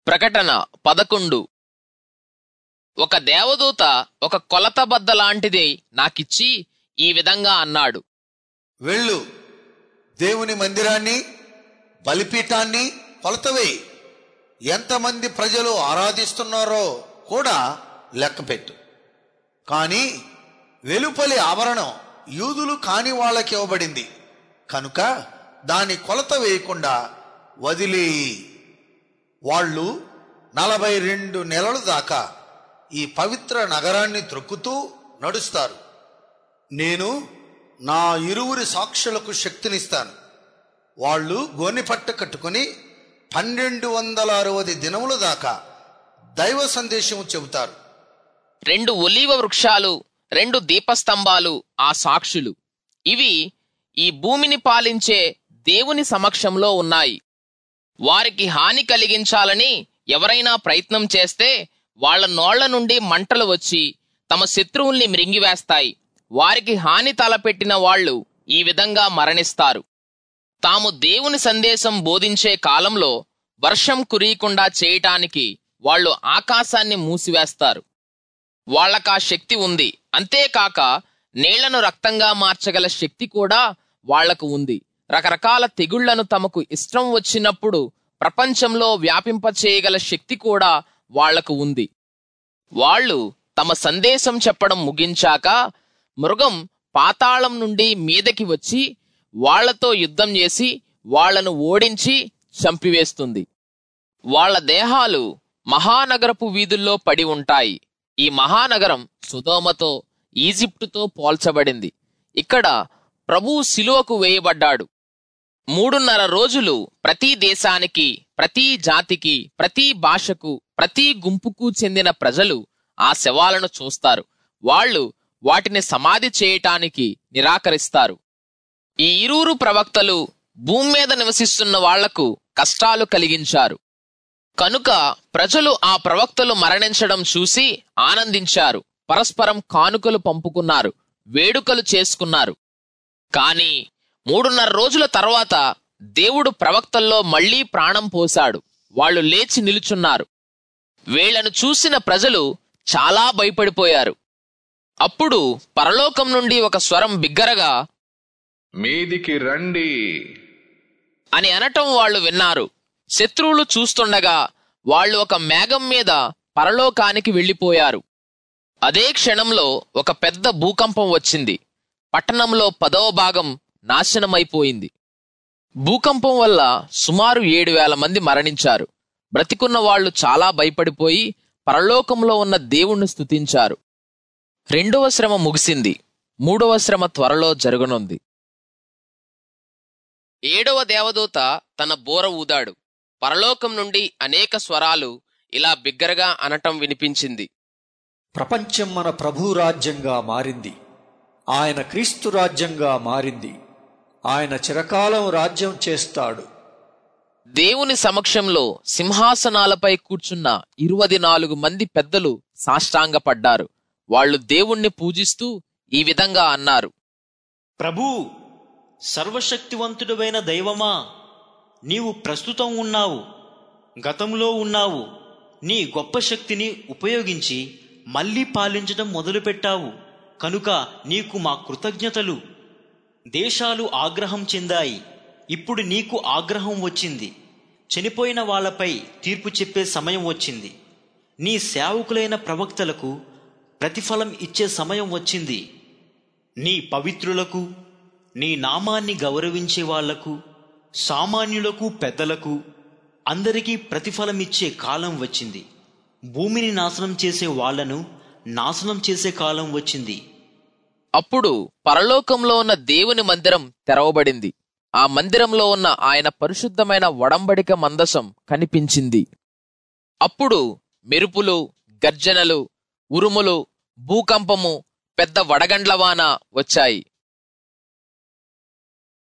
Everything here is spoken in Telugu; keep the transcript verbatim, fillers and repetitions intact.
ప్రకటన పదకొండు. ఒక దేవదూత ఒక కొలత బద్ద లాంటిది నాకిచ్చి ఈ విధంగా అన్నాడు, వెళ్ళు, దేవుని మందిరాన్ని, బలిపీఠాన్ని కొలతవేయి, ఎంతమంది ప్రజలు ఆరాధిస్తున్నారో కూడా లెక్కపెట్టు. కానీ వెలుపలి ఆవరణం యూదులు కాని వాళ్ళకి ఇవ్వబడింది కనుక దాని కొలత వేయకుండా వదిలేయి. వాళ్ళు నలభై రెండు నెలల దాకా ఈ పవిత్ర నగరాన్ని త్రొక్కుతూ నడుస్తారు. నేను నా ఇరువురి సాక్షులకు శక్తినిస్తాను. వాళ్ళు గోనెపట్ట కట్టుకుని పన్నెండు వందల అరవది దినముల దాకా దైవ సందేశము చెబుతారు. రెండు ఒలీవ వృక్షాలు, రెండు దీపస్తంభాలు ఆ సాక్షులు. ఇవి ఈ భూమిని పాలించే దేవుని సమక్షంలో ఉన్నాయి. వారికి హాని కలిగించాలని ఎవరైనా ప్రయత్నం చేస్తే వాళ్ల నోళ్ల నుండి మంటలు వచ్చి తమ శత్రువుల్ని మృంగివేస్తాయి. వారికి హాని తలపెట్టిన వాళ్ళు ఈ విధంగా మరణిస్తారు. తాము దేవుని సందేశం బోధించే కాలంలో వర్షం కురియకుండా చేయటానికి వాళ్ళు ఆకాశాన్ని మూసివేస్తారు. వాళ్లకా శక్తి ఉంది. అంతేకాక నీళ్లను రక్తంగా మార్చగల శక్తి కూడా వాళ్లకు ఉంది. రకరకాల తెగుళ్లను తమకు ఇష్టం వచ్చినప్పుడు ప్రపంచంలో వ్యాపింపచేయగల శక్తి కూడా వాళ్లకు ఉంది. వాళ్ళు తమ సందేశం చెప్పడం ముగించాక మృగం పాతాళం నుండి మీదకి వచ్చి వాళ్లతో యుద్ధం చేసి వాళ్లను ఓడించి చంపివేస్తుంది. వాళ్ల దేహాలు మహానగరపు వీధుల్లో పడి ఉంటాయి. ఈ మహానగరం సొదొమతో, ఈజిప్టుతో పోల్చబడింది. ఇక్కడ ప్రభువు శిలువకు వేయబడ్డాడు. మూడున్నర రోజులు ప్రతి దేశానికి, ప్రతి జాతికి, ప్రతి భాషకు, ప్రతి గుంపుకు చెందిన ప్రజలు ఆ శవాలను చూస్తారు. వాళ్ళు వాటిని సమాధి చేయటానికి నిరాకరిస్తారు. ఈ ఇరువురు ప్రవక్తలు భూమి మీద నివసిస్తున్న వాళ్లకు కష్టాలు కలిగించారు. కనుక ప్రజలు ఆ ప్రవక్తలు మరణించడం చూసి ఆనందించారు. పరస్పరం కానుకలు పంపుకున్నారు, వేడుకలు చేసుకున్నారు. కాని మూడున్నర రోజుల తర్వాత దేవుడు ప్రవక్తల్లో మళ్లీ ప్రాణం పోశాడు. వాళ్ళు లేచి నిలుచున్నారు. వీళ్లను చూసిన ప్రజలు చాలా భయపడిపోయారు. అప్పుడు పరలోకం నుండి ఒక స్వరం బిగ్గరగా, మీదికి రండి అని అనటం వాళ్ళు విన్నారు. శత్రువులు చూస్తుండగా వాళ్ళు ఒక మేఘం మీద పరలోకానికి వెళ్లిపోయారు. అదే క్షణంలో ఒక పెద్ద భూకంపం వచ్చింది. పట్టణంలో పదవ భాగం నాశనమైపోయింది. భూకంపం వల్ల సుమారు ఏడు వేల మంది మరణించారు. బ్రతికున్న వాళ్లు చాలా భయపడిపోయి పరలోకంలో ఉన్న దేవుణ్ణి స్తుతించారు. రెండవ శ్రమ ముగిసింది. మూడవ శ్రమ త్వరలో జరగనుంది. ఏడవ దేవదూత తన బూర ఊదాడు. పరలోకం నుండి అనేక స్వరాలు ఇలా బిగ్గరగా అనటం వినిపించింది. ప్రపంచం మన ప్రభు రాజ్యంగా మారింది. ఆయన క్రీస్తు రాజ్యంగా మారింది. ఆయన చిరకాలం రాజ్యం చేస్తాడు. దేవుని సమక్షంలో సింహాసనాలపై కూర్చున్న ఇరువది నాలుగు మంది పెద్దలు సాష్టాంగపడ్డారు. వాళ్ళు దేవుణ్ణి పూజిస్తూ ఈ విధంగా అన్నారు. ప్రభూ, సర్వశక్తివంతుడైన దైవమా, నీవు ప్రస్తుతం ఉన్నావు, గతంలో ఉన్నావు. నీ గొప్ప శక్తిని ఉపయోగించి మళ్లీ పాలించడం మొదలుపెట్టావు కనుక నీకు మా కృతజ్ఞతలు. దేశాలు ఆగ్రహం చెందాయి. ఇప్పుడు నీకు ఆగ్రహం వచ్చింది. చనిపోయిన వాళ్లపై తీర్పు చెప్పే సమయం వచ్చింది. నీ సేవకులైన ప్రవక్తలకు ప్రతిఫలం ఇచ్చే సమయం వచ్చింది. నీ పవిత్రులకు, నీ నామాన్ని గౌరవించే వాళ్లకు, సామాన్యులకు, పెద్దలకు అందరికీ ప్రతిఫలమిచ్చే కాలం వచ్చింది. భూమిని నాశనం చేసే వాళ్లను నాశనం చేసే కాలం వచ్చింది. అప్పుడు పరలోకంలో ఉన్న దేవుని మందిరం తెరవబడింది. ఆ మందిరంలో ఉన్న ఆయన పరిశుద్ధమైన ఒడంబడిక మందసం కనిపించింది. అప్పుడు మెరుపులు, గర్జనలు, ఉరుములు, భూకంపము, పెద్ద వడగండ్ల వాన వచ్చాయి.